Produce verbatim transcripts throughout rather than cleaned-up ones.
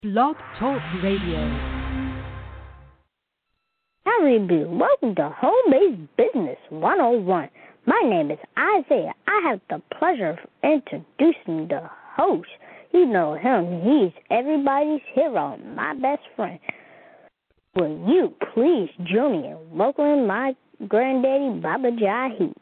Blog Talk Radio. Howdy, do. Welcome to Home-Based Business one oh one. My name is Isaiah. I have the pleasure of introducing the host. You know him. He's everybody's hero, my best friend. Will you please join me in welcoming my granddaddy, Baba Jahi?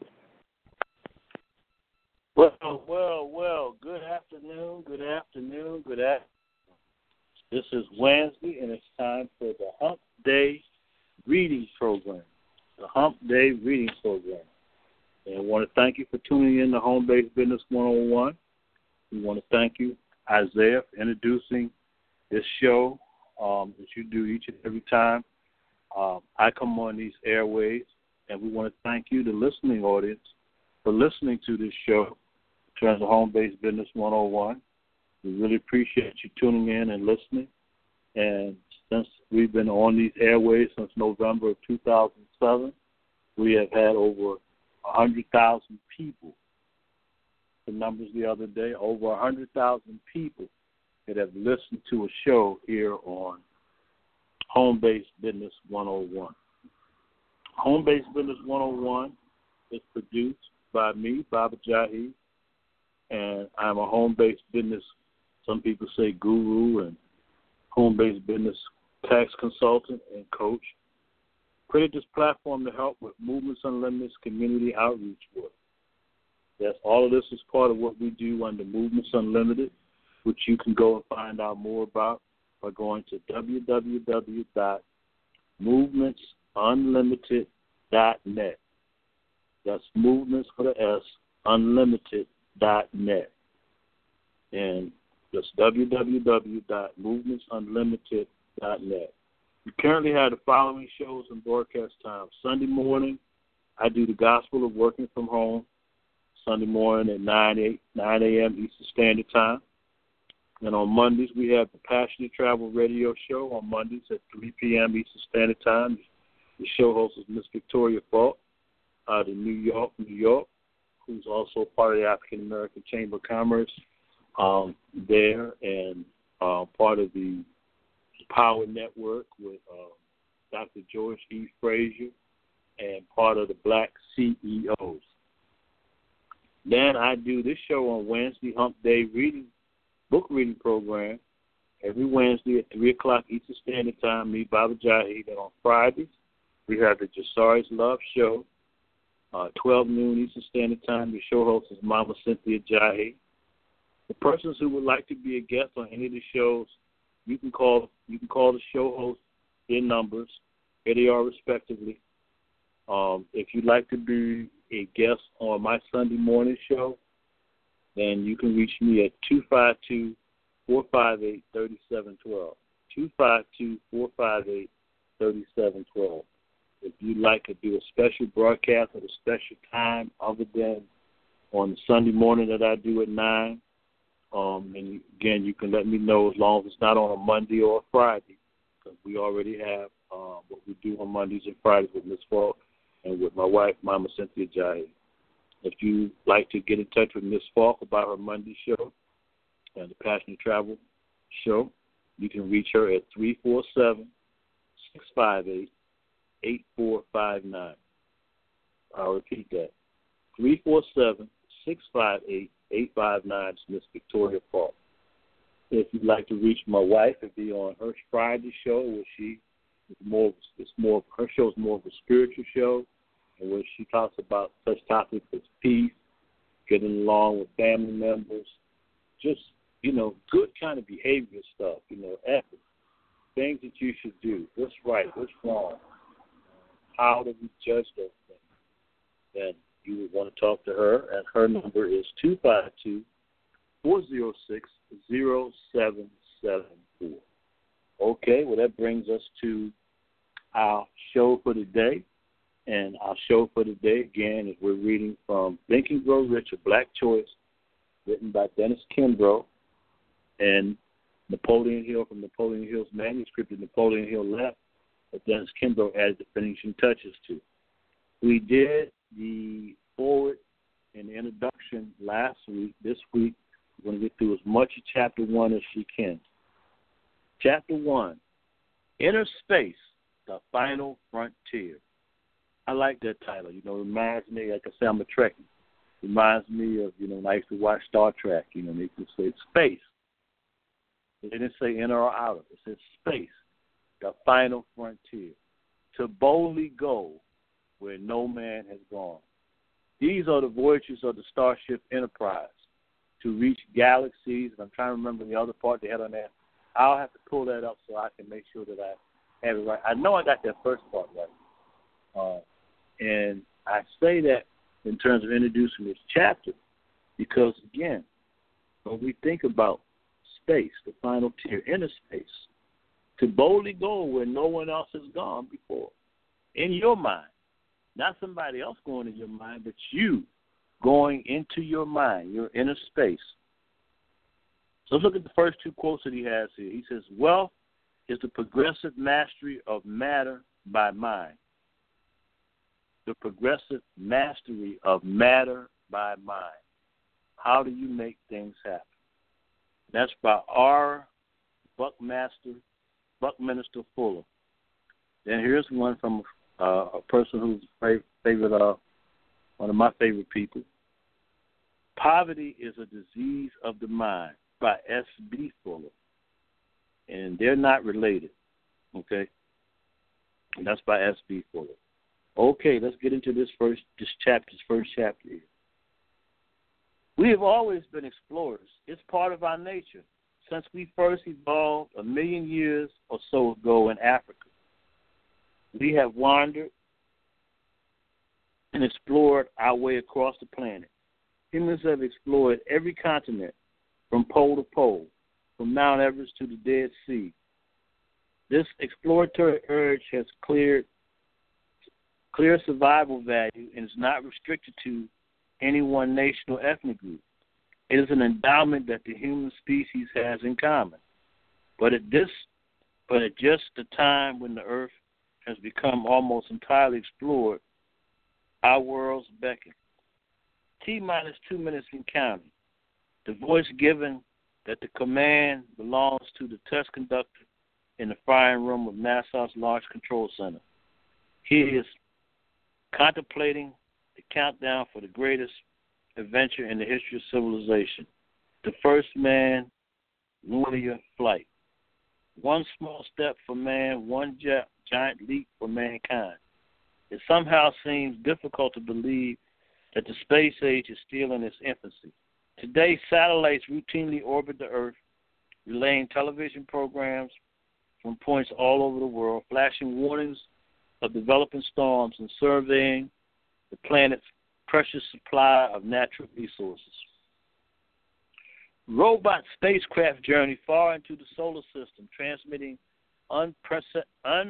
Well, well, well, good afternoon, good afternoon, good afternoon. This is Wednesday, and it's time for the Hump Day Reading Program, the Hump Day Reading Program. And I want to thank you for tuning in to Home-Based Business one oh one. We want to thank you, Isaiah, for introducing this show um, that you do each and every time um, I come on these airways. And we want to thank you, the listening audience, for listening to this show in terms of Home-Based Business one oh one. We really appreciate you tuning in and listening. And since we've been on these airways since November of two thousand seven, we have had over one hundred thousand people. The numbers the other day, over one hundred thousand people that have listened to a show here on Home-Based Business one oh one. Home-Based Business one oh one is produced by me, Baba Jahi, and I'm a home-based business, some people say guru, and home-based business tax consultant and coach. Created this platform to help with Movements Unlimited's community outreach work. Yes, all of this is part of what we do under Movements Unlimited, which you can go and find out more about by going to w w w dot movements unlimited dot net. That's movements for the S, unlimited dot net. And that's w w w dot movements unlimited dot net. We currently have the following shows and broadcast times. Sunday morning, I do the Gospel of Working from Home, Sunday morning at nine a.m. Eastern Standard Time. And on Mondays, we have the Passion to Travel radio show on Mondays at three p.m. Eastern Standard Time. The show host is Miss Victoria Falk out of New York, New York, who's also part of the African American Chamber of Commerce um, there, and uh, part of the Power Network with uh, Doctor George E. Frazier, and part of the Black C E Os. Then I do this show on Wednesday, Hump Day reading, book reading program, every Wednesday at three o'clock Eastern Standard Time, me, Baba Jahi. Then on Fridays, we have the Jasari's Love Show, uh, twelve noon Eastern Standard Time. The show host is Mama Cynthia Jahi. The persons who would like to be a guest on any of the shows, you can call you can call the show host their numbers. Here they are respectively. Um, if you'd like to be a guest on my Sunday morning show, then you can reach me at two five two, four five eight, three seven one two, two five two, four five eight, three seven one two. If you'd like to do a special broadcast at a special time other than on the Sunday morning that I do at nine, Um, and you, again, you can let me know as long as it's not on a Monday or a Friday, because we already have uh, what we do on Mondays and Fridays with Miss Falk and with my wife, Mama Cynthia Jahi. If you'd like to get in touch with Miss Falk about her Monday show and the Passion to Travel show, you can reach her at three four seven, six five eight, eight four five nine. I'll repeat that, three four seven, six five eight, eight five nine. It's Miss Victoria Falk. If you'd like to reach my wife, it'd be on her Friday show, where she is more, it's more, her show is more of a spiritual show, and where she talks about such topics as peace, getting along with family members, just, you know, good kind of behavior stuff, you know, ethics, things that you should do, what's right, what's wrong, how do we judge those things. Then you would want to talk to her, and her number is two five two, four zero six, zero seven seven four. Okay, well, that brings us to our show for today. And our show for today, again, is we're reading from Think and Grow Rich, A Black Choice, written by Dennis Kimbro, and Napoleon Hill from Napoleon Hill's manuscript that Napoleon Hill left, that Dennis Kimbro added the finishing touches to. We did the forward and the introduction last week. This week, we're going to get through as much of chapter one as she can. Chapter one, Inner Space, the Final Frontier. I like that title. You know, it reminds me, like I say, I'm a Trekkie. Reminds me of, you know, when I used to watch Star Trek. You know, they used to say space. They didn't say inner or outer. It said space, the final frontier. To boldly go where no man has gone. These are the voyages of the Starship Enterprise to reach galaxies. And I'm trying to remember the other part they had on that. I'll have to pull that up so I can make sure that I have it right. I know I got that first part right. Uh, and I say that in terms of introducing this chapter because, again, when we think about space, the final tier, inner space, to boldly go where no one else has gone before, in your mind. Not somebody else going in your mind, but you going into your mind, your inner space. So let's look at the first two quotes that he has here. He says, wealth is the progressive mastery of matter by mind. The progressive mastery of matter by mind. How do you make things happen? That's by R. Buckmaster, Buckminster Fuller. Then here's one from uh, a person who's favorite, favorite uh, one of my favorite people. Poverty is a disease of the mind by S B Fuller. And they're not related, okay? And that's by S B Fuller. Okay, let's get into this first, this chapter's first chapter here. We have always been explorers. It's part of our nature since we first evolved a million years or so ago in Africa. We have wandered and explored our way across the planet. Humans have explored every continent from pole to pole, from Mount Everest to the Dead Sea. This exploratory urge has cleared clear survival value and is not restricted to any one nation or ethnic group. It is an endowment that the human species has in common. But at this, but at just the time when the earth has become almost entirely explored, our worlds beckon. T minus two minutes in counting. The voice given that the command belongs to the test conductor in the firing room of NASA's Launch Control Center. He is contemplating the countdown for the greatest adventure in the history of civilization, the first manned lunar flight. One small step for man, one gi- giant leap for mankind. It somehow seems difficult to believe that the space age is still in its infancy. Today, satellites routinely orbit the Earth, relaying television programs from points all over the world, flashing warnings of developing storms and surveying the planet's precious supply of natural resources. Robot spacecraft journey far into the solar system, transmitting unprecedented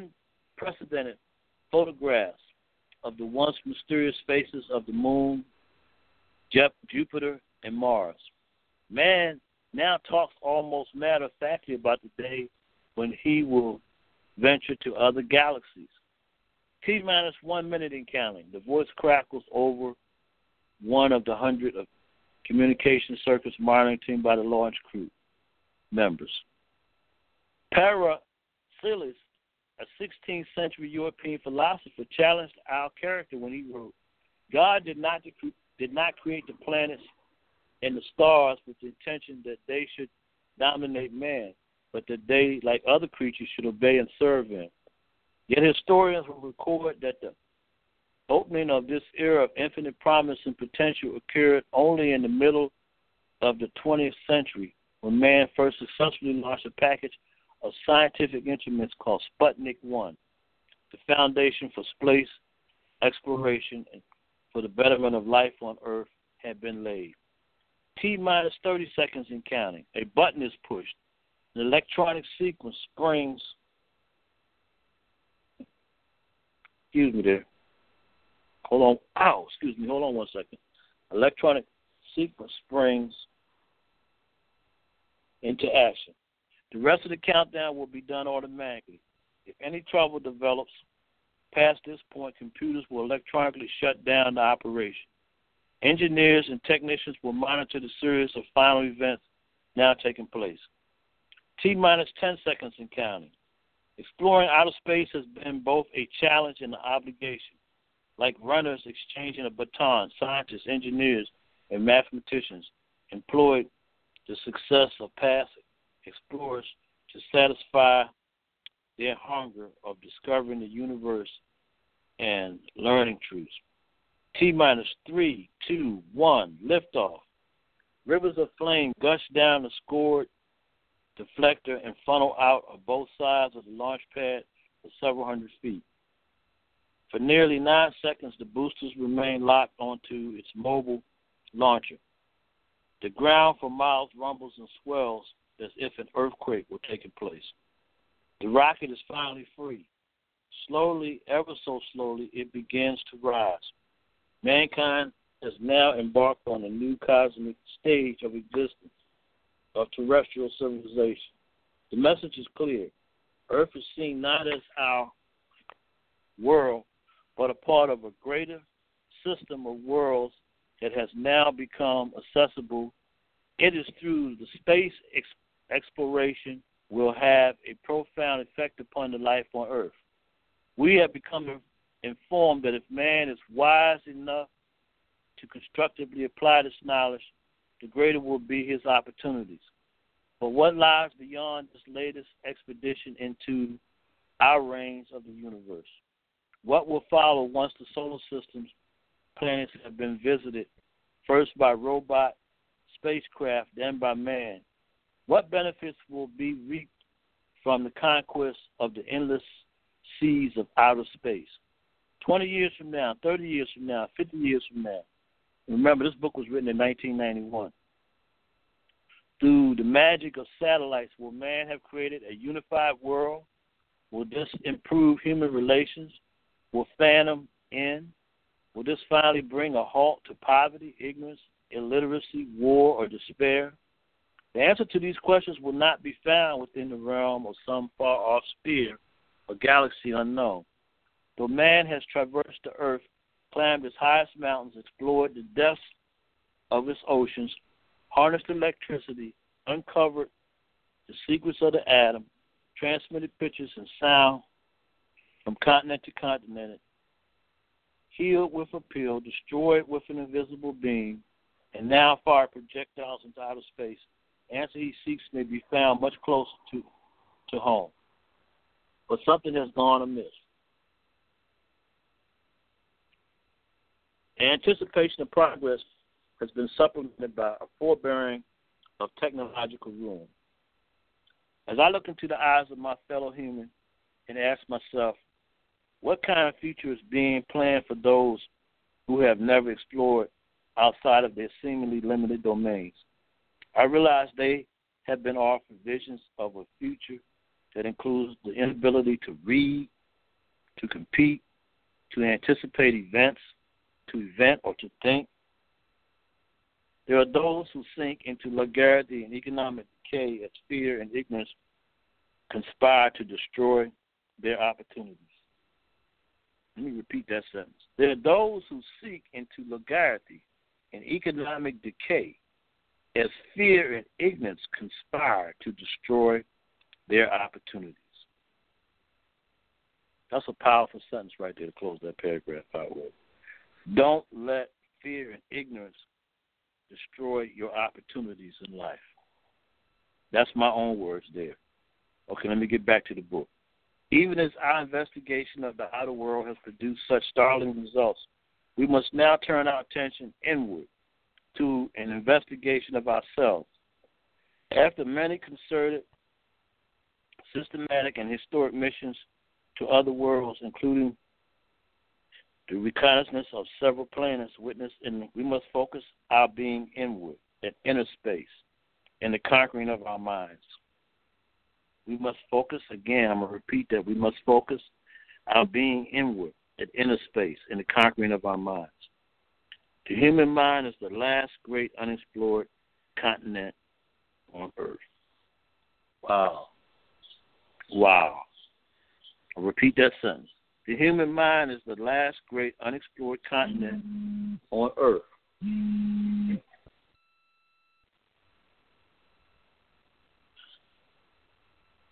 photographs of the once mysterious faces of the moon, Jupiter, and Mars. Man now talks almost matter-of-factly about the day when he will venture to other galaxies. T minus one minute in counting. The voice crackles over one of the hundred of communication circuits monitored by the launch crew members. Paracelsus, a sixteenth century European philosopher, challenged our character when he wrote, God did not dec- did not create the planets and the stars with the intention that they should dominate man, but that they, like other creatures, should obey and serve him. Yet historians will record that the opening of this era of infinite promise and potential occurred only in the middle of the twentieth century, when man first successfully launched a package of scientific instruments called Sputnik one, the foundation for space exploration and for the betterment of life on Earth had been laid. T minus thirty seconds in counting. A button is pushed. An electronic sequence springs. Excuse me there. Hold on. Ow, excuse me. Hold on one second. Electronic sequence springs into action. The rest of the countdown will be done automatically. If any trouble develops past this point, computers will electronically shut down the operation. Engineers and technicians will monitor the series of final events now taking place. T minus ten seconds and counting. Exploring outer space has been both a challenge and an obligation. Like runners exchanging a baton, scientists, engineers, and mathematicians employed the success of past explorers to satisfy their hunger of discovering the universe and learning truths. T minus three, two, one, liftoff. Rivers of flame gush down the scored deflector and funnel out of both sides of the launch pad for several hundred feet. For nearly nine seconds, the boosters remain locked onto its mobile launcher. The ground for miles rumbles and swells as if an earthquake were taking place. The rocket is finally free. Slowly, ever so slowly, it begins to rise. Mankind has now embarked on a new cosmic stage of existence, of terrestrial civilization. The message is clear. Earth is seen not as our world, but a part of a greater system of worlds that has now become accessible. It is through the space ex- exploration will have a profound effect upon the life on Earth. We have become informed that if man is wise enough to constructively apply this knowledge, the greater will be his opportunities. But what lies beyond this latest expedition into our reigns of the universe? What will follow once the solar system's planets have been visited, first by robot spacecraft, then by man? What benefits will be reaped from the conquest of the endless seas of outer space? twenty years from now, thirty years from now, fifty years from now. Remember, this book was written in nineteen ninety-one. Through the magic of satellites, will man have created a unified world? Will this improve human relations? Will Phantom end? Will this finally bring a halt to poverty, ignorance, illiteracy, war, or despair? The answer to these questions will not be found within the realm of some far-off sphere or galaxy unknown. Though man has traversed the earth, climbed its highest mountains, explored the depths of its oceans, harnessed electricity, uncovered the secrets of the atom, transmitted pictures and sound from continent to continent, healed with a pill, destroyed with an invisible beam, and now fired projectiles into outer space, the answer he seeks may be found much closer to, to home. But something has gone amiss. The anticipation of progress has been supplemented by a forbearing of technological ruin. As I look into the eyes of my fellow human and ask myself, what kind of future is being planned for those who have never explored outside of their seemingly limited domains? I realize they have been offered visions of a future that includes the inability to read, to compete, to anticipate events, to event or to think. There are those who sink into vulgarity and economic decay as fear and ignorance conspire to destroy their opportunities. Let me repeat that sentence. There are those who seek into vulgarity and economic decay as fear and ignorance conspire to destroy their opportunities. That's a powerful sentence right there to close that paragraph out with. Don't let fear and ignorance destroy your opportunities in life. That's my own words there. Okay, let me get back to the book. Even as our investigation of the outer world has produced such startling results, we must now turn our attention inward to an investigation of ourselves. After many concerted, systematic, and historic missions to other worlds, including the reconnaissance of several planets witnessed, in, we must focus our being inward, at inner space, in the conquering of our minds. We must focus, again, I'm going to repeat that, we must focus our being inward, at inner space, in the conquering of our minds. The human mind is the last great unexplored continent on Earth. Wow. Wow. I'll repeat that sentence. The human mind is the last great unexplored continent on Earth.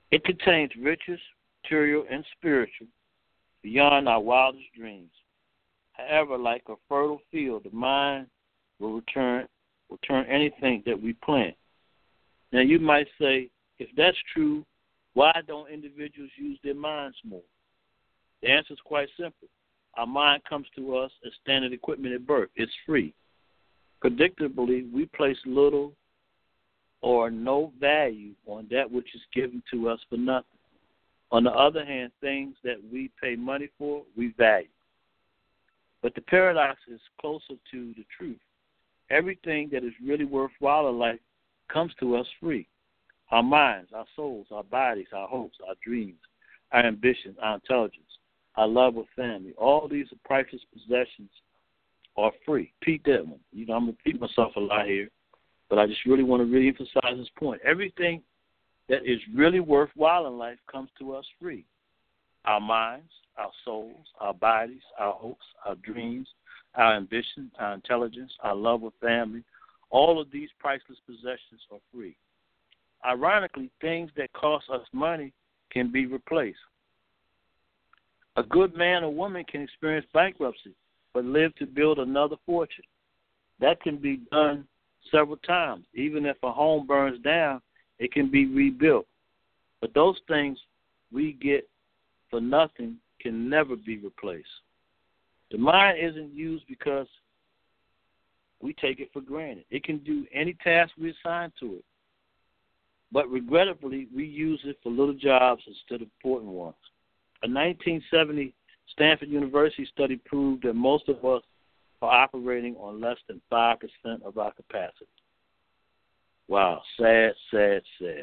It contains riches, material and spiritual, beyond our wildest dreams. However, like a fertile field, the mind will return will turn anything that we plant. Now you might say, if that's true, why don't individuals use their minds more? The answer is quite simple. Our mind comes to us as standard equipment at birth. It's free. Predictably, we place little or no value on that which is given to us for nothing. On the other hand, things that we pay money for, we value. But the paradox is closer to the truth. Everything that is really worthwhile in life comes to us free. Our minds, our souls, our bodies, our hopes, our dreams, our ambitions, our intelligence, our love of family, all these are priceless possessions are free. Repeat that one. You know, I'm going to repeat myself a lot here, but I just really want to really emphasize this point. Everything that is really worthwhile in life comes to us free. Our minds, our souls, our bodies, our hopes, our dreams, our ambition, our intelligence, our love of family, all of these priceless possessions are free. Ironically, things that cost us money can be replaced. A good man or woman can experience bankruptcy, but live to build another fortune. That can be done several times. Even if a home burns down, it can be rebuilt. But those things we get for nothing can never be replaced. The mind isn't used because we take it for granted. It can do any task we assign to it. But regrettably, we use it for little jobs instead of important ones. A nineteen seventy Stanford University study proved that most of us are operating on less than five percent of our capacity. Wow, sad, sad, sad.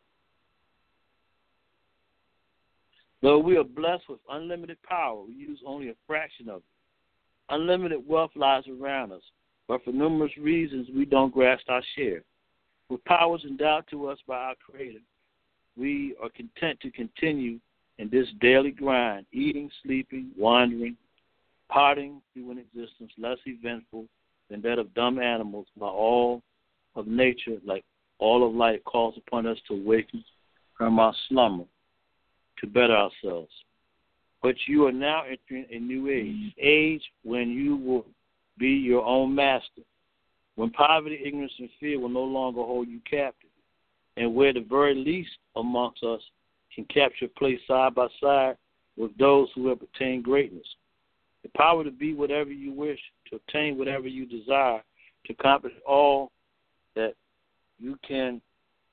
Though we are blessed with unlimited power, we use only a fraction of it. Unlimited wealth lies around us, but for numerous reasons we don't grasp our share. With powers endowed to us by our Creator, we are content to continue in this daily grind, eating, sleeping, wandering, parting through an existence less eventful than that of dumb animals, while all of nature, like all of life, calls upon us to awaken from our slumber to better ourselves. But you are now entering a new age, age when you will be your own master, when poverty, ignorance, and fear will no longer hold you captive, and where the very least amongst us can capture place side by side with those who have attained greatness. The power to be whatever you wish, to obtain whatever you desire, to accomplish all that you can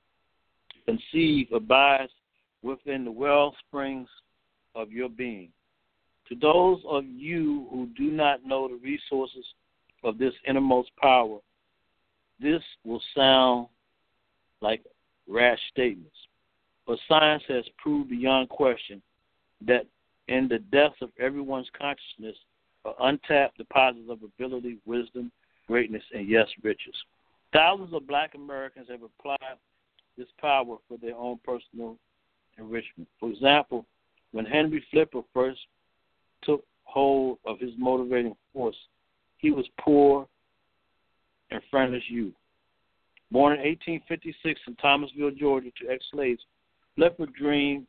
conceive abides within the well springs of your being. To those of you who do not know the resources of this innermost power, this will sound like rash statements. But science has proved beyond question that in the depths of everyone's consciousness are untapped deposits of ability, wisdom, greatness, and yes, riches. Thousands of black Americans have applied this power for their own personal enrichment. For example, when Henry Flipper first took hold of his motivating force, he was poor and friendless youth. Born in eighteen fifty-six in Thomasville, Georgia, to ex-slaves, Flipper dreamed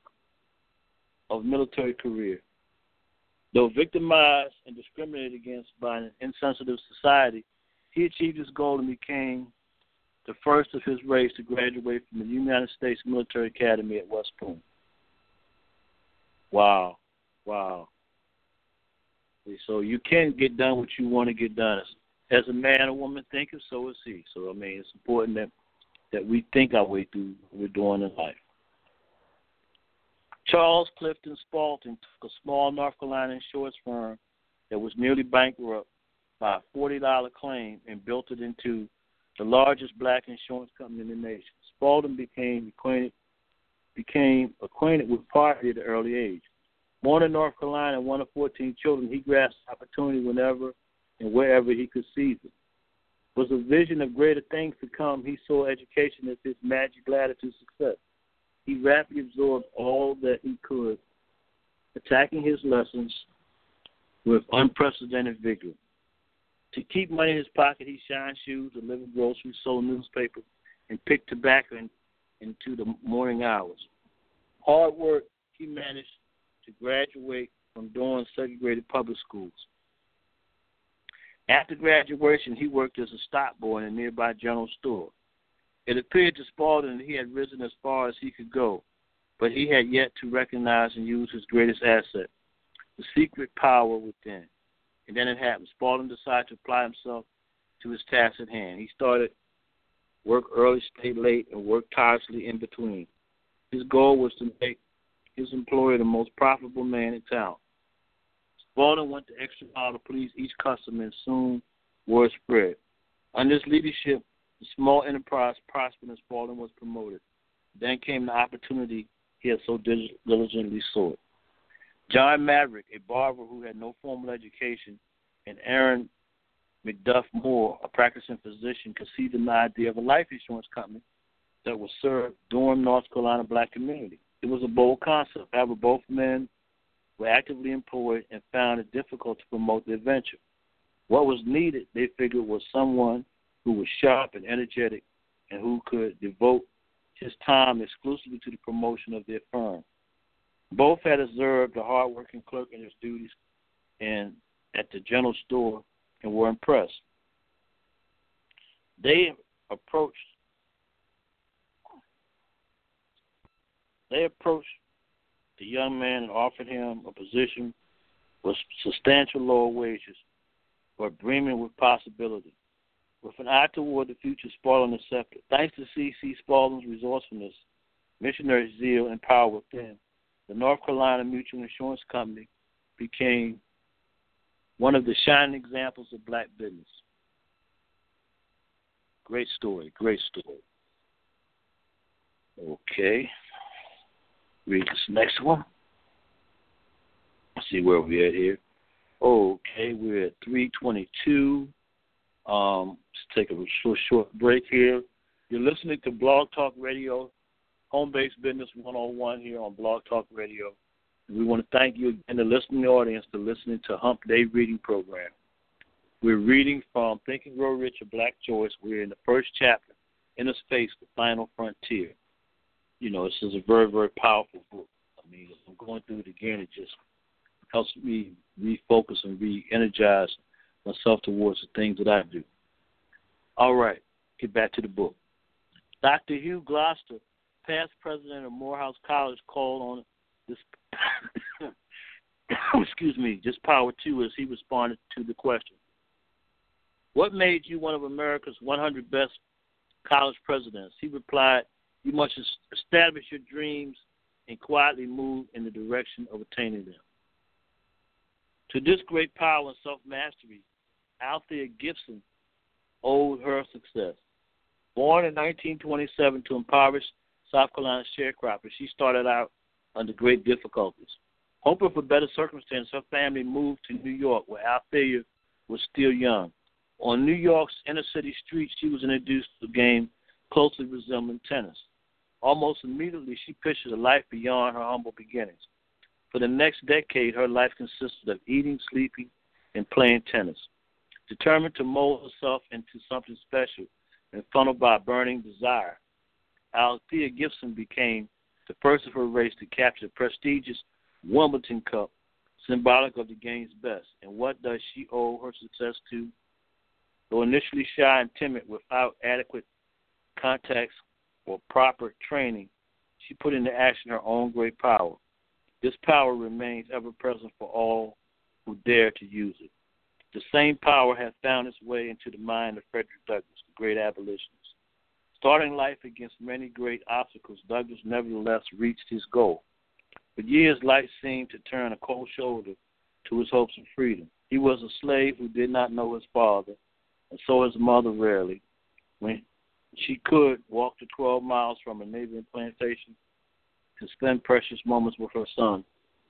of military career. Though victimized and discriminated against by an insensitive society, he achieved his goal and became the first of his race to graduate from the United States Military Academy at West Point. Wow. Wow. So you can get done what you want to get done. As a man or woman thinking, so is he. So, I mean, it's important that, that we think our way through what we're doing in life. Charles Clifton Spaulding took a small North Carolina insurance firm that was nearly bankrupt by a forty dollars claim and built it into the largest black insurance company in the nation. Spaulding became acquainted, became acquainted with poverty at an early age. Born in North Carolina, one of fourteen children, he grasped opportunity whenever and wherever he could seize it. With a vision of greater things to come, he saw education as his magic ladder to success. He rapidly absorbed all that he could, attacking his lessons with unprecedented vigor. To keep money in his pocket, he shined shoes, delivered groceries, sold newspapers, and picked tobacco in, into the morning hours. hard work, he managed to graduate from Durham's segregated public schools. After graduation, he worked as a stock boy in a nearby general store. It appeared to Spalding that he had risen as far as he could go, but he had yet to recognize and use his greatest asset, the secret power within. And then it happened. Spalding decided to apply himself to his task at hand. He started work early, stayed late, and worked tirelessly in between. His goal was to make his employer the most profitable man in town. Spalding went the extra mile to please each customer, and soon word spread. Under his leadership, the small enterprise prospered and Spalding was promoted. Then came the opportunity he had so diligently sought. John Maverick, a barber who had no formal education, and Aaron McDuff Moore, a practicing physician, conceived an idea of a life insurance company that would serve Durham, North Carolina black community. It was a bold concept. However, both men were actively employed and found it difficult to promote their venture. What was needed, they figured, was someone who was sharp and energetic and who could devote his time exclusively to the promotion of their firm. Both had observed the hard-working clerk in his duties and at the general store and were impressed. They approached they approached the young man and offered him a position with substantial lower wages, but brimming with possibility. With an eye toward the future, Spalding accepted. Thanks to C C. Spalding's resourcefulness, missionary zeal, and power within, the North Carolina Mutual Insurance Company became one of the shining examples of black business. Great story, great story. Okay. Read this next one. Let's see where we're at here. Okay, we're at three twenty-two. Um, let's take a short, short break here. You're listening to Blog Talk Radio, Home-Based Business one oh one here on Blog Talk Radio. And we want to thank you again, the listening audience, for listening to Hump Day Reading Program. We're reading from Think and Grow Rich, A Black Choice. We're in the first chapter, Inner Space, The Final Frontier. You know, this is a very, very powerful book. I mean, I'm going through it again. It just helps me refocus and re-energize myself towards the things that I do. All right, get back to the book. Doctor Hugh Gloster, past president of Morehouse College, called on this, excuse me, just power to as he responded to the question, what made you one of America's one hundred best college presidents? He replied, you must establish your dreams and quietly move in the direction of attaining them. To this great power and self-mastery, Althea Gibson owed her success. Born in nineteen twenty-seven to impoverished South Carolina sharecroppers, she started out under great difficulties. Hoping for better circumstances, her family moved to New York, where Althea was still young. On New York's inner-city streets, she was introduced to a game closely resembling tennis. Almost immediately, she pictured a life beyond her humble beginnings. For the next decade, her life consisted of eating, sleeping, and playing tennis. Determined to mold herself into something special and funneled by a burning desire, Althea Gibson became the first of her race to capture the prestigious Wimbledon Cup, symbolic of the game's best. And what does she owe her success to? Though initially shy and timid without adequate contacts or proper training, she put into action her own great power. This power remains ever present for all who dare to use it. The same power has found its way into the mind of Frederick Douglass, the great abolitionist. Starting life against many great obstacles, Douglass nevertheless reached his goal. For years, life seemed to turn a cold shoulder to his hopes of freedom. He was a slave who did not know his father, and saw his mother rarely. When she could walk to twelve miles from a neighboring plantation to spend precious moments with her son,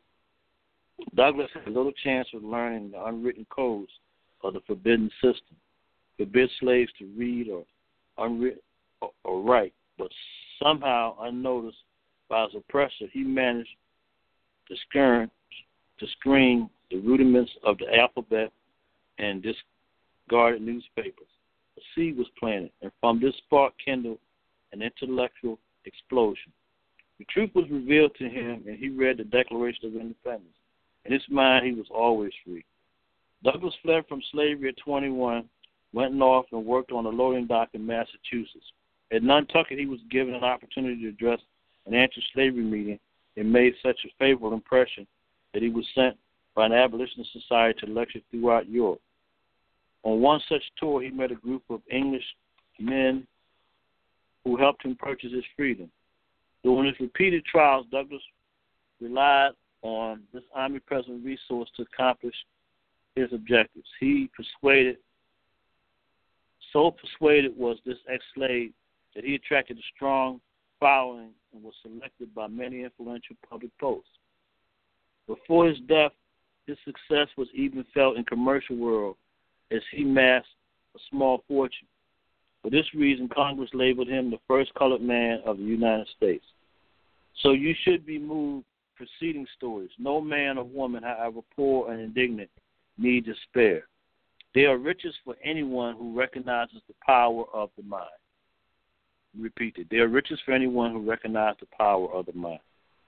Douglass had little chance of learning the unwritten codes of the forbidden system. Forbid slaves to read or unwritten or, or write, but somehow, unnoticed by his oppressor, he managed to screen, to screen the rudiments of the alphabet and discarded newspapers. A seed was planted, and from this spark kindled an intellectual explosion. The truth was revealed to him, and he read the Declaration of Independence. In his mind, he was always free. Douglass fled from slavery at twenty-one, went north and worked on a loading dock in Massachusetts. At Nantucket, he was given an opportunity to address an anti-slavery meeting and made such a favorable impression that he was sent by an abolitionist society to lecture throughout Europe. On one such tour, he met a group of English men who helped him purchase his freedom. During his repeated trials, Douglass relied on this omnipresent resource to accomplish his objectives. He persuaded, so persuaded was this ex-slave that he attracted a strong following and was selected by many influential public posts. Before his death, his success was even felt in commercial world as he amassed a small fortune. For this reason, Congress labeled him the first colored man of the United States. So you should be moved preceding stories. No man or woman, however poor and indignant, need despair. They are riches for anyone who recognizes the power of the mind. Repeat it. They are riches for anyone who recognizes the power of the mind.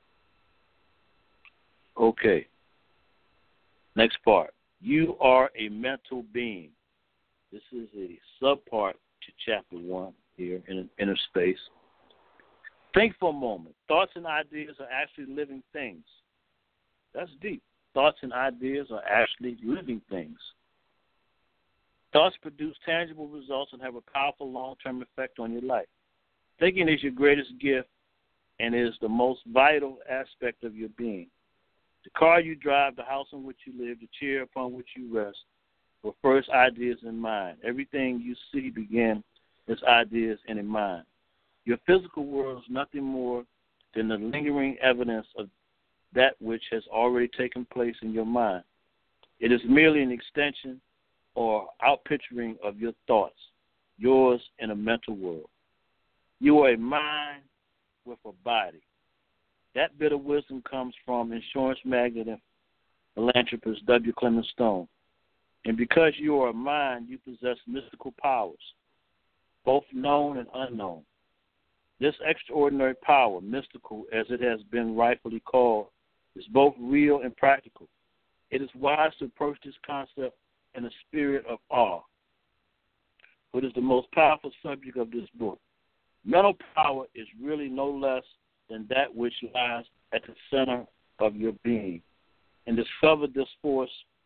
Okay. Next part. You are a mental being. This is a subpart to chapter one here in inner space. Think for a moment. Thoughts and ideas are actually living things. That's deep. Thoughts and ideas are actually living things. Thoughts produce tangible results and have a powerful long-term effect on your life. Thinking is your greatest gift and is the most vital aspect of your being. The car you drive, the house in which you live, the chair upon which you rest were first ideas in mind. Everything you see begins as ideas and in mind. Your physical world is nothing more than the lingering evidence of that which has already taken place in your mind. It is merely an extension or outpicturing of your thoughts, yours in a mental world. You are a mind with a body. That bit of wisdom comes from insurance magnate and philanthropist W. Clement Stone. And because you are a mind, you possess mystical powers, both known and unknown. This extraordinary power, mystical as it has been rightfully called, is both real and practical. It is wise to approach this concept in a spirit of awe. It is the most powerful subject of this book. Mental power is really no less than that which lies at the center of your being. And discover this force,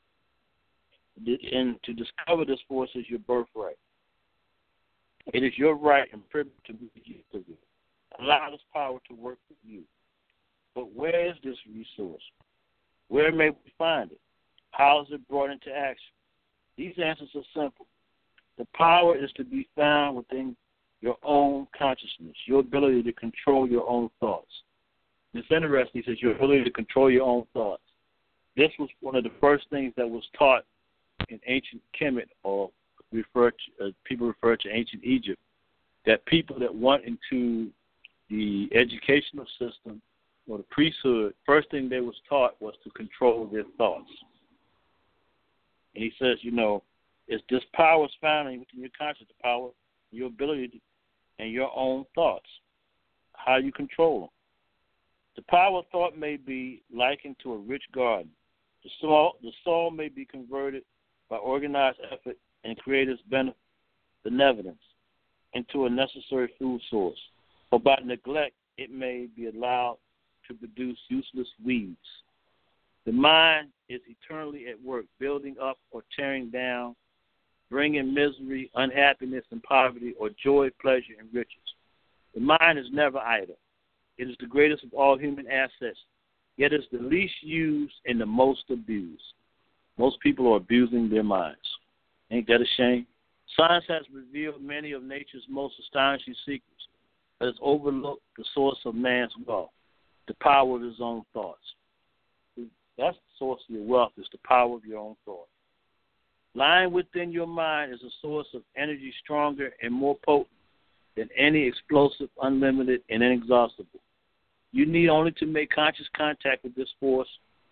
and to discover this force is your birthright. It is your right and privilege to be used of it. Allow this power to work with you. But where is this resource? Where may we find it? How is it brought into action? These answers are simple. The power is to be found within your own consciousness, your ability to control your own thoughts. It's interesting, he says, your ability to control your own thoughts. This was one of the first things that was taught in ancient Kemet, or refer to, uh, people refer to ancient Egypt, that people that went into the educational system or the priesthood, first thing they was taught was to control their thoughts. And he says, you know, it's this power is found within your conscious power, your ability to, and your own thoughts, how you control them. The power of thought may be likened to a rich garden. The soil, the soil may be converted by organized effort and creative benevolence into a necessary food source. Or by neglect, it may be allowed to produce useless weeds. The mind is eternally at work, building up or tearing down, bringing misery, unhappiness, and poverty, or joy, pleasure, and riches. The mind is never idle. It is the greatest of all human assets, yet it's the least used and the most abused. Most people are abusing their minds. Ain't that a shame? Science has revealed many of nature's most astonishing secrets, but has overlooked the source of man's wealth, the power of his own thoughts. That's the source of your wealth, is the power of your own thoughts. Lying within your mind is a source of energy stronger and more potent than any explosive, unlimited, and inexhaustible. You need only to make conscious contact with this force.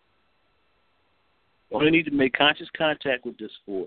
You only need to make conscious contact with this force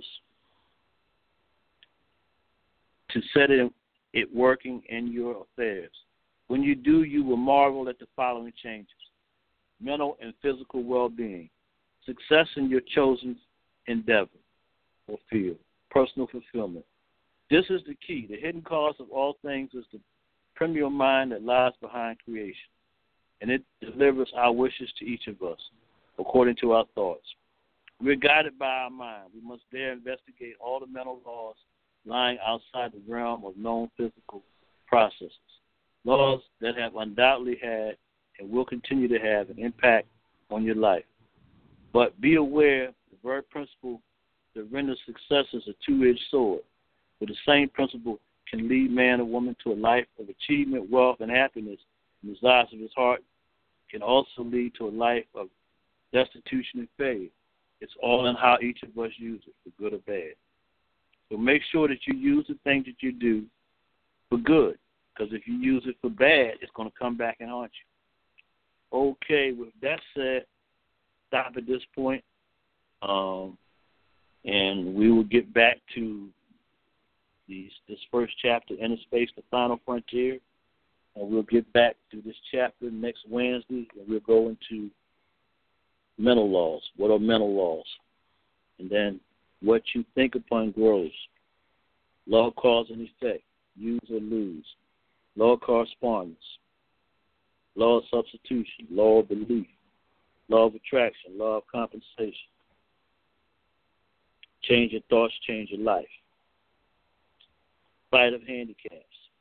to set it, it working in your affairs. When you do, you will marvel at the following changes: mental and physical well-being, success in your chosen endeavor or field, personal fulfillment. This is the key. The hidden cause of all things is the premier mind that lies behind creation, and it delivers our wishes to each of us according to our thoughts. We're guided by our mind. We must dare investigate all the mental laws lying outside the realm of known physical processes, laws that have undoubtedly had and will continue to have an impact on your life. But be aware, the very principle that renders success is a two-edged sword, where the same principle can lead man or woman to a life of achievement, wealth, and happiness and desires of his heart, can also lead to a life of destitution and failure. It's all in how each of us use it, for good or bad. So make sure that you use the things that you do for good, because if you use it for bad, it's going to come back and haunt you. Okay, with that said, stop at this point, um, and we will get back to these, this first chapter, Inner Space, the Final Frontier, and we'll get back to this chapter next Wednesday, and we'll go into mental laws. What are mental laws? And then what you think upon grows. Law, cause, and effect. Use or lose. Law of correspondence. Law of substitution. Law of belief. Law of attraction. Law of compensation. Change your thoughts, change your life. Fight of handicaps.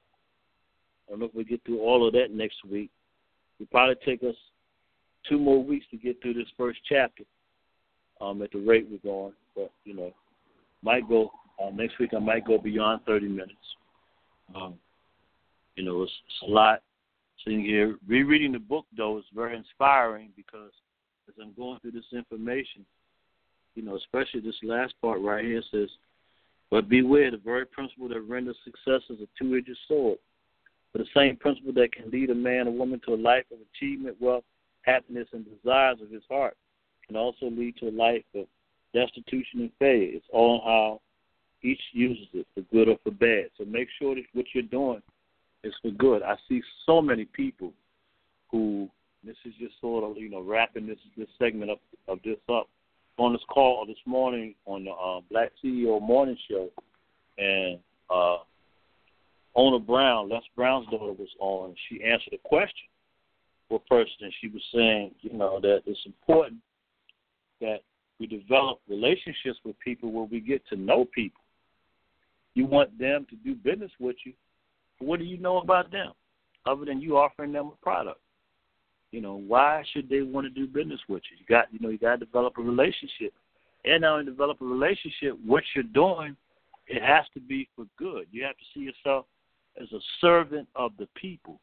I don't know if we get through all of that next week. It'll probably take us two more weeks to get through this first chapter um, at the rate we're going. But, you know, might go, uh, next week I might go beyond thirty minutes. Um, you know, it's, it's a lot. Sitting here, rereading the book, though, is very inspiring because as I'm going through this information, you know, especially this last part right here says, but beware, the very principle that renders success is a two-edged sword. For the same principle that can lead a man or woman to a life of achievement, wealth, happiness, and desires of his heart can also lead to a life of destitution and failure. It's all how each uses it, for good or for bad. So make sure that what you're doing is for good. I see so many people who, this is just sort of, you know, wrapping this this segment up, of this up, on this call this morning on the uh, Black C E O Morning Show, and uh, Ona Brown, Les Brown's daughter, was on. She answered a question for a person, and she was saying, you know, that it's important that we develop relationships with people where we get to know people. You want them to do business with you. What do you know about them other than you offering them a product? You know, why should they want to do business with you? You got, you know, you got to develop a relationship. And not only develop a relationship, what you're doing, it has to be for good. You have to see yourself as a servant of the people,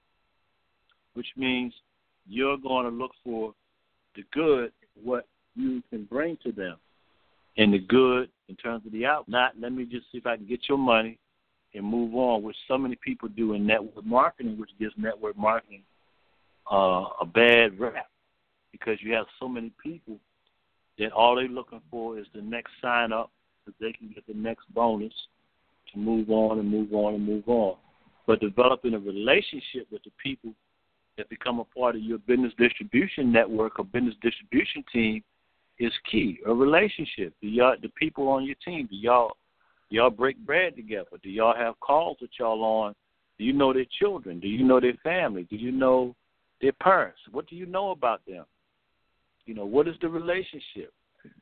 which means you're going to look for the good, what you can bring to them, and the good in terms of the out. Not let me just see if I can get your money and move on, which so many people do in network marketing, which gives network marketing uh, a bad rap because you have so many people that all they're looking for is the next sign up so they can get the next bonus to move on and move on and move on. But developing a relationship with the people that become a part of your business distribution network or business distribution team is key. A relationship. Do y'all, the people on your team, do y'all, do y'all break bread together? Do y'all have calls that y'all on? Do you know their children? Do you know their family? Do you know their parents? What do you know about them? You know, what is the relationship?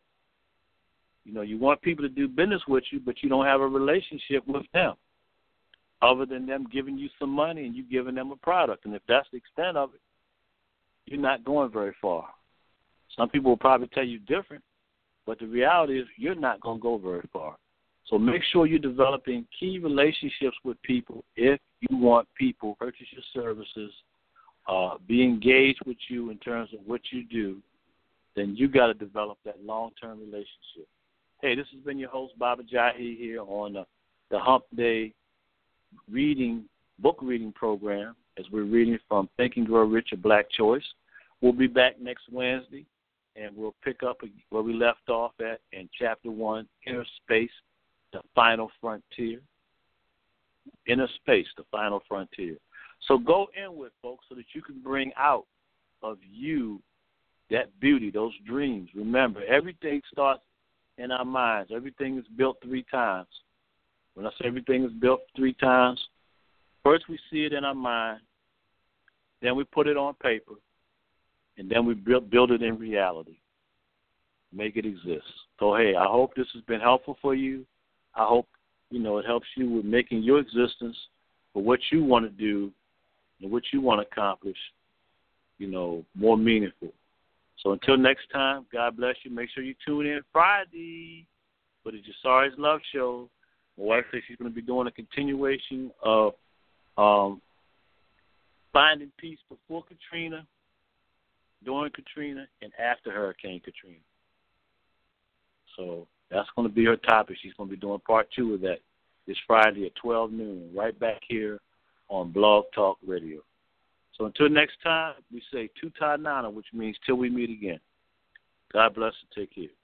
You know, you want people to do business with you, but you don't have a relationship with them other than them giving you some money and you giving them a product. And if that's the extent of it, you're not going very far. Some people will probably tell you different, but the reality is you're not going to go very far. So make sure you're developing key relationships with people if you want people to purchase your services, uh, be engaged with you in terms of what you do, then you got to develop that long-term relationship. Hey, this has been your host, Baba Jahi, here on the, the Hump Day reading, book reading program as we're reading from Think and Grow Rich, A Black Choice. We'll be back next Wednesday, and we'll pick up where we left off at in Chapter one, Inner Space, the Final Frontier. Inner Space, the Final Frontier. So go inward, folks, so that you can bring out of you that beauty, those dreams. Remember, everything starts in our minds. Everything is built three times. When I say everything is built three times, first we see it in our mind, then we put it on paper, and then we build, build it in reality. Make it exist. So, hey, I hope this has been helpful for you. I hope, you know, it helps you with making your existence for what you want to do and what you want to accomplish, you know, more meaningful. So until next time, God bless you. Make sure you tune in Friday for the Jasari's Love Show. My wife says she's going to be doing a continuation of um, Finding Peace before Katrina, during Katrina, and after Hurricane Katrina. So that's going to be her topic. She's going to be doing part two of that this Friday at twelve noon, right back here on Blog Talk Radio. So until next time, we say Tuta Nana, which means till we meet again. God bless and take care.